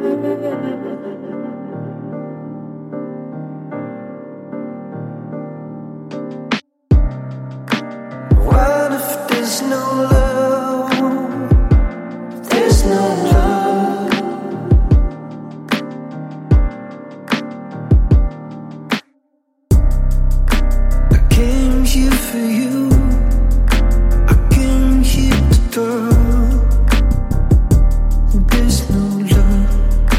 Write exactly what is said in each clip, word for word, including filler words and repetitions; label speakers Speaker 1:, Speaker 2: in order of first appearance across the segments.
Speaker 1: What if there's no love? There's no love. I came here for you. I came here to throw. There's no love.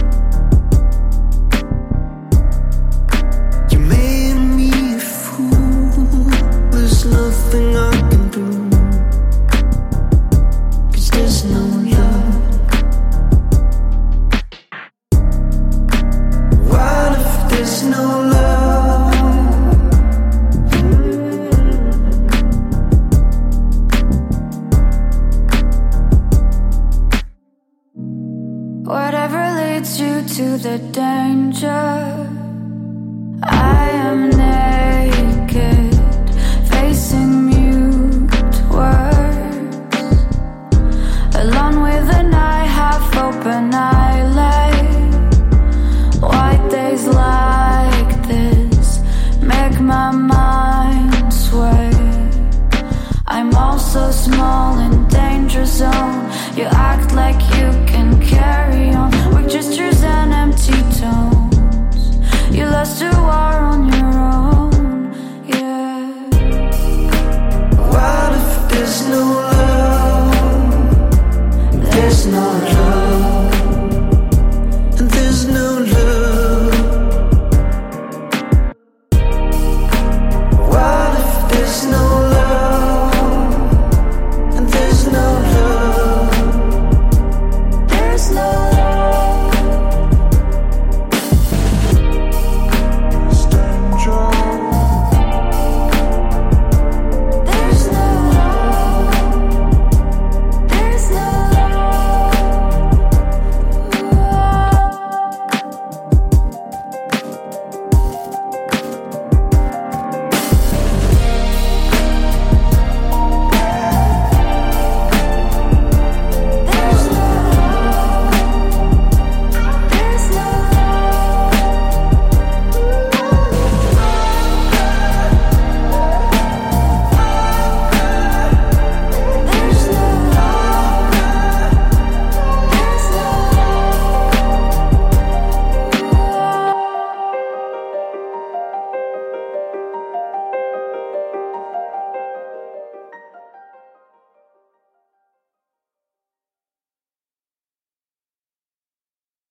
Speaker 1: You made me a fool. There's nothing I can do, 'cause there's no love. What if there's no love?
Speaker 2: Whatever leads you to the danger, I am naked, facing mute words, alone with an eye half open eyelid. White days like this make my mind sway. I'm also small in danger zone. You act like you can carry on with gestures and empty tones. You lost a war on your own.